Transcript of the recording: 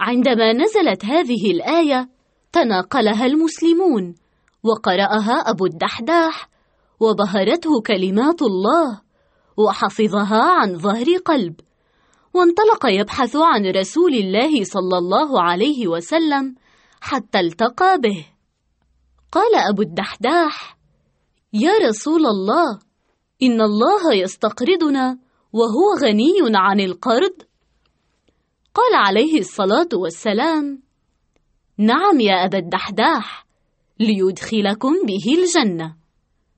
عندما نزلت هذه الآية تناقلها المسلمون وقرأها أبو الدحداح وبهرته كلمات الله وحفظها عن ظهر قلب، وانطلق يبحث عن رسول الله صلى الله عليه وسلم حتى التقى به. قال أبو الدحداح: يا رسول الله، إن الله يستقرضنا وهو غني عن القرض. قال عليه الصلاة والسلام: نعم يا أبا الدحداح، ليدخلكم به الجنة.